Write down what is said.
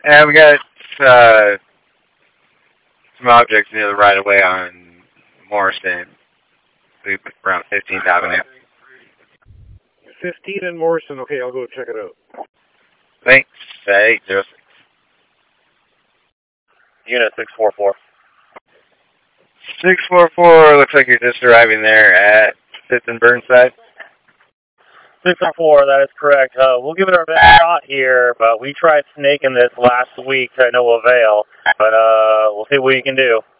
Yeah, we got some objects near the right of way on Morrison. Loop around 15th Avenue. 15 and Morrison. Okay, I'll go check it out. Thanks. 806. Unit 644. 644, looks like you're just arriving there at 5th and Burnside. 644, that is correct. We'll give it our best shot here, but we tried snaking this last week to no avail. But we'll see what we can do.